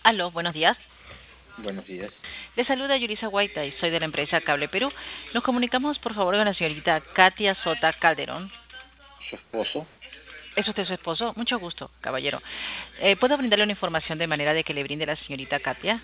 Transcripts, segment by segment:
Aló, buenos días. Buenos días. Le saluda Yulisa Guaita y soy de la empresa Cable Perú. Nos comunicamos, por favor, con la señorita Katia Sota Calderón. Su esposo, ¿Es usted su esposo? Mucho gusto, caballero. ¿Puedo brindarle una información de manera de que le brinde la señorita Katia?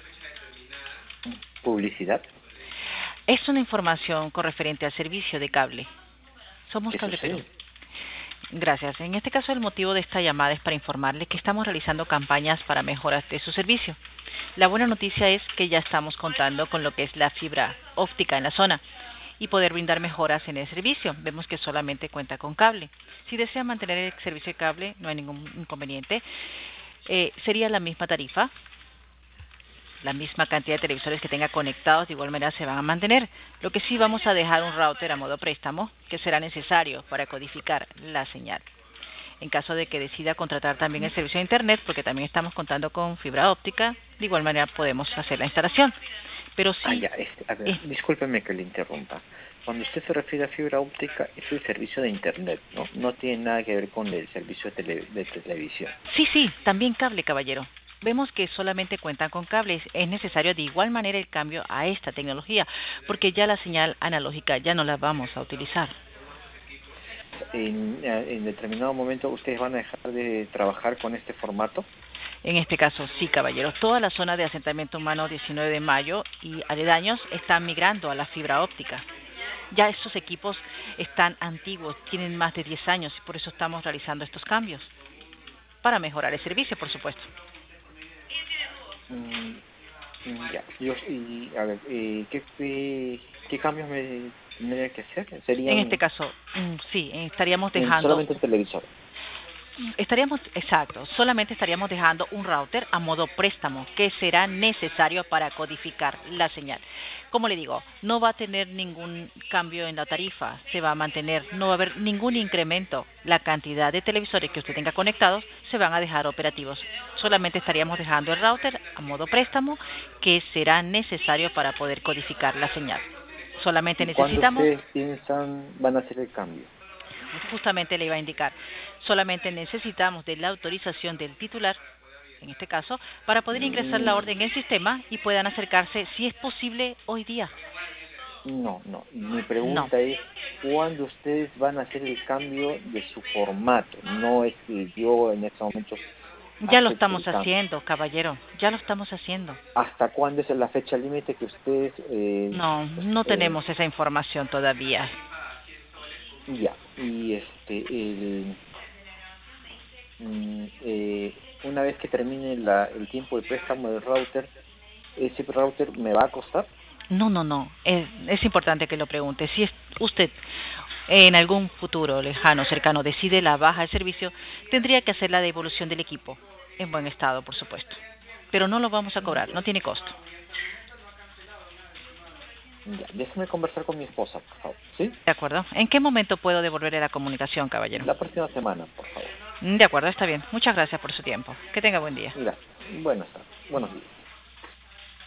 publicidad, Es una información con referente al servicio de cable. Somos ¿qué Cable Perú. sucede? Gracias. En este caso, el motivo de esta llamada es para informarle que estamos realizando campañas para mejoras de su servicio. La buena noticia es que ya estamos contando con lo que es la fibra óptica en la zona y poder brindar mejoras en el servicio. Vemos que solamente cuenta con cable. Si desea mantener el servicio de cable, no hay ningún inconveniente. Sería la misma tarifa, la misma cantidad de televisores que tenga conectados, de igual manera se van a mantener. Lo que sí, vamos a dejar un router a modo préstamo que será necesario para codificar la señal. En caso de que decida contratar también el servicio de Internet, porque también estamos contando con fibra óptica, de igual manera podemos hacer la instalación. Pero sí, Ya, a ver, discúlpeme que le interrumpa. Cuando usted se refiere a fibra óptica, es el servicio de Internet, ¿no? No tiene nada que ver con el servicio de televisión. sí, también cable, caballero. Vemos que solamente cuentan con cables. Es necesario de igual manera el cambio a esta tecnología, porque ya la señal analógica ya no la vamos a utilizar. En determinado momento, ¿ustedes van a dejar de trabajar con este formato? En este caso, sí, caballero. Toda la zona de asentamiento humano 19 de mayo y aledaños están migrando a la fibra óptica. Ya estos equipos están antiguos, tienen más de 10 años y por eso estamos realizando estos cambios. Para mejorar el servicio, por supuesto. Mm, ya, a ver, ¿qué cambios me tendría que hacer? En este Serían caso, sí, solamente el televisor. solamente estaríamos dejando un router a modo préstamo que será necesario para codificar la señal. Como le digo, no va a tener ningún cambio en la tarifa, se va a mantener, no va a haber ningún incremento. La cantidad de televisores que usted tenga conectados se van a dejar operativos. Solamente estaríamos dejando el router a modo préstamo que será necesario para poder codificar la señal. Solamente ¿Y cuándo necesitamos, ustedes van a hacer el cambio? justamente le iba a indicar, solamente necesitamos de la autorización del titular, en este caso, para poder ingresar la Mm, orden en el sistema y puedan acercarse, si es posible, hoy día. no. Mi No, pregunta es, ¿cuándo ustedes van a hacer el cambio de su formato? No es que yo en estos momentos ya lo acepte estamos el cambio. haciendo, caballero, ya lo estamos haciendo. ¿Hasta cuándo es la fecha límite que ustedes, No, pues, no tenemos esa información todavía. ya, y una vez que termine el tiempo de préstamo del router, ese router me va a costar? No. Es importante que lo pregunte. Si es usted en algún futuro lejano, cercano, decide la baja del servicio, tendría que hacer la devolución del equipo, en buen estado, por supuesto. Pero no lo vamos a cobrar, Ya, no tiene costo. ya, déjeme conversar con mi esposa, por favor, ¿sí? ¿De acuerdo? ¿En qué momento puedo devolverle la comunicación, caballero? La próxima semana, por favor. De acuerdo, está bien. Muchas gracias por su tiempo. Que tenga buen día. Gracias. Buenos días.